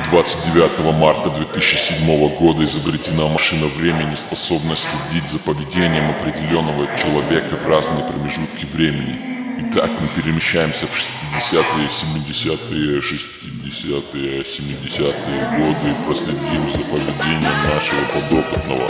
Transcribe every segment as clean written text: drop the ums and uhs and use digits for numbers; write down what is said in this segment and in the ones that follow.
29 марта 2007 года изобретена машина времени, способная следить за поведением определенного человека в разные промежутки времени. Итак, мы перемещаемся в 60-е, 70-е, 60-е, 70-е годы и проследим за поведением нашего подопытного.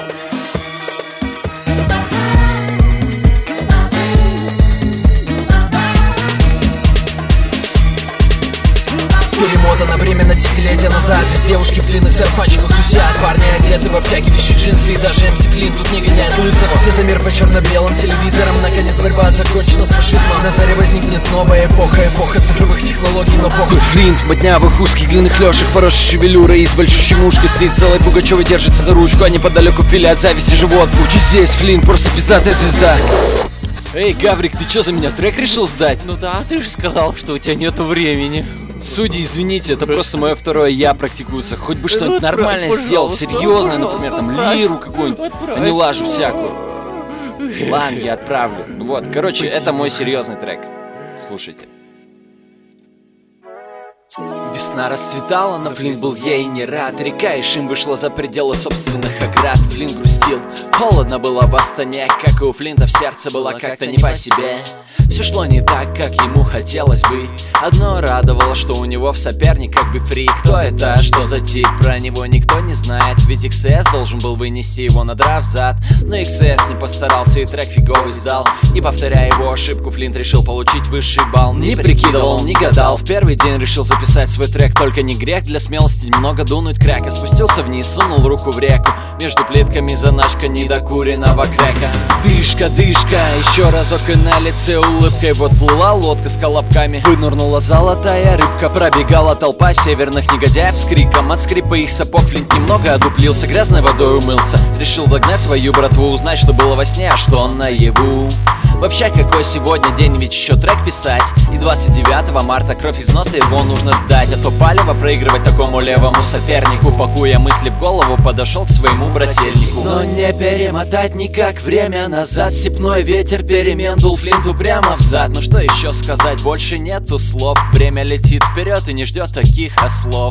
Перемотано время на десятилетия назад. Девушки в длинных сарафанчиках тусят, парни одеты в обтяги, вещи, джинсы. И даже МС Флинт тут не гоняет лысого. Все за мир по черно-белым телевизорам. Наконец борьба закончена с фашизмом. На заре возникнет новая эпоха, эпоха цифровых технологий, но похуй. Флинт в моднявых узких длинных лёшек, поросшей шевелюрой и с большущей мушкой. Стоит целой Пугачёвой, держится за ручку, а неподалеку пили от зависти живот. Пучи здесь Флинт, просто пиздатая звезда. Эй, Гаврик, ты чё, за меня трек решил сдать? Ну да, ты же сказал, что у тебя нету времени. Судьи, извините, это просто мое второе «я» практикуется. Хоть бы что-нибудь нормальное сделал, серьезное, например, там лиру какую-нибудь, а не лажу всякую. Ладно, я отправлю. Ну вот, короче, это мой серьезный трек. Слушайте. Весна расцветала, но Флинт был ей не рад. Река Ишим вышла за пределы собственных оград. Флинт грустил, холодно было в Астане. Как и у Флинта в сердце было как-то не по себе. Все шло не так, как ему хотелось бы. Одно радовало, что у него в соперниках Бифри. Кто это, что за тип, про него никто не знает. Ведь XS должен был вынести его надрав зад. Но XS не постарался и трек фиговый сдал. И повторяя его ошибку, Флинт решил получить высший балл. Не прикидывал, не гадал, в первый день решил записать свой трек. Только не грех, для смелости немного дунуть кряка. Спустился вниз, сунул руку в реку. Между плитками занашка недокуренного крека. Дышка, дышка, еще разок и на лице улыбкой. Вот плыла лодка с колобками, вынырнула золотая рыбка. Пробегала толпа северных негодяев с криком. От скрипа их сапог Флинт немного одуплился, грязной водой умылся. Решил догнать свою братву, узнать, что было во сне, а что наяву. Вообще, какой сегодня день, ведь еще трек писать. И 29 марта кровь из носа его нужно сдать. А то палево проигрывать такому левому сопернику. Пакуя мысли в голову, подошел к своему брательнику. Но не перемотать никак время назад. Степной ветер перемен дул Флинту прямо в зад. Ну что еще сказать, больше нету слов. Время летит вперед и не ждет таких ослов.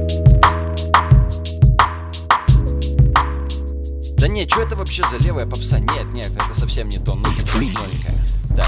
Да нет, что это вообще за левая попса? Нет, нет, это совсем не то. Нужно новенькое. Да.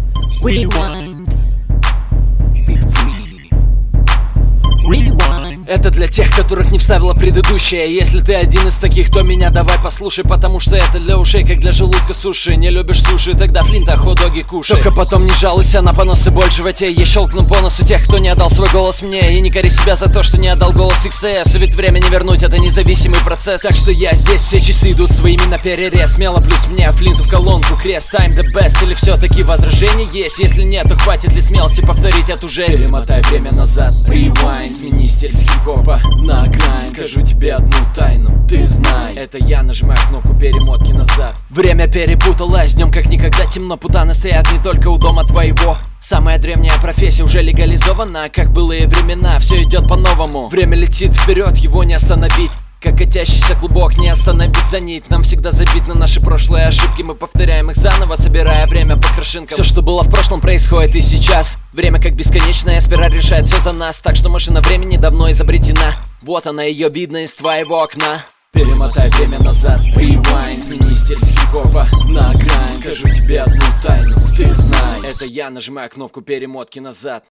Это для тех, которых не вставила предыдущая. Если ты один из таких, то меня давай послушай, потому что это для ушей, как для желудка суши. Не любишь суши, тогда Флинта хот-доги кушай. Только потом не жалуйся на поносы, боль в животе. Я щелкну по носу тех, кто не отдал свой голос мне. И не кори себя за то, что не отдал голос XS. Ведь время не вернуть, это независимый процесс. Так что я здесь, все часы идут своими на перерез. Смело плюс мне, Флинту в колонку крест. I'm the best, или все-таки возражения есть? Если нет, то хватит ли смелости повторить эту жесть? Перемотай время назад, rewind, смени стиль хип-хопа на грань. Скажу тебе одну тайну, ты знай. Это я нажимаю кнопку перемотки назад. Время перепуталось, днем как никогда темно. Путаны стоят не только у дома твоего. Самая древняя профессия уже легализована, как былые времена, все идет по-новому. Время летит вперед, его не остановить. Как катящийся клубок, не остановить за нить. Нам всегда забить на наши прошлые ошибки. Мы повторяем их заново, собирая время по крашинкам. Все, что было в прошлом, происходит и сейчас. Время как бесконечная спираль решает все за нас. Так что машина времени давно изобретена. Вот она, ее видно из твоего окна. Перемотай время назад, rewind, смени стиль хип-хопа на грань. Скажу тебе одну тайну, ты знай. Это я нажимаю кнопку перемотки назад.